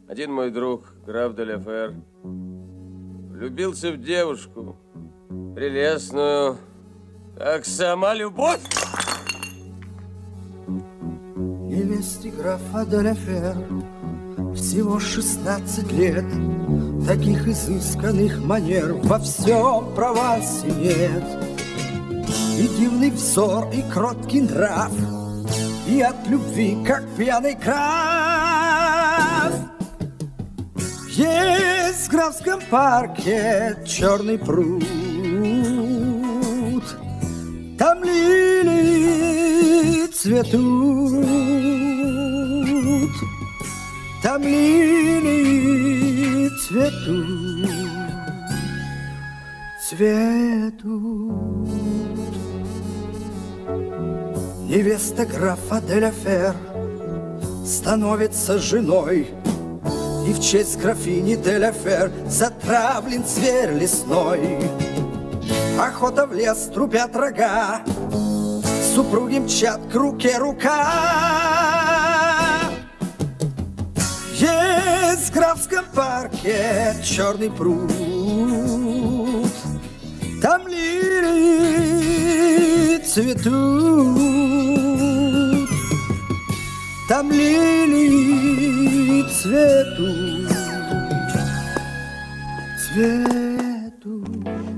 Один мой друг, граф де ля Фер, влюбился в девушку, прелестную, как сама любовь. Невесте графа де ля Фер всего 16 лет. Таких изысканных манер во всем Провансе нет. И дивный взор, и кроткий нрав, и от любви, как пьяный крав. Есть в графском парке черный пруд, там лилии цветут, там лилии цветут, цветут. Невеста графа де ля Фер становится женой, и в честь графини де ля Фер затравлен зверь лесной. Охота в лес, трубят рога, супруги мчат к руке рука. Есть в графском парке черный пруд, там лилии цветут, там лилии цветут, цветут.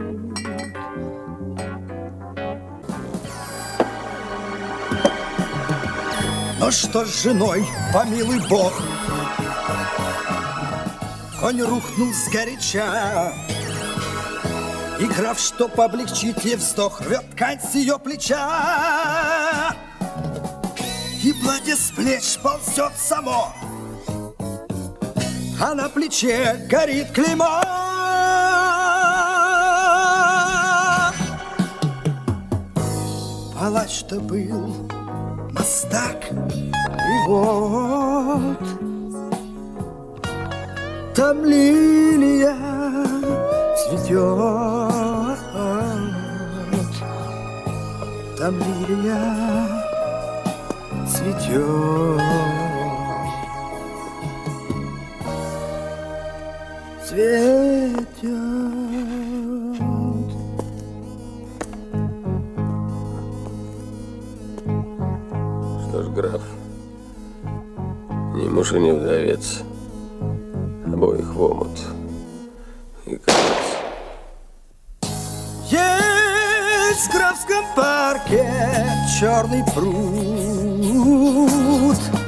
Но что с женой, помилуй Бог, конь рухнул сгоряча, и граф, чтоб облегчить ей вздох, рвет ткань с ее плеча. И платье с плеч ползет само, а на плече горит клеймо. Палач-то был мастак, и вот там лилия цветет, там лилия цветет, цветет. Что ж, граф, ни муж и ни вдовец, обоих в омут. И конец. Есть в графском парке черный пруд,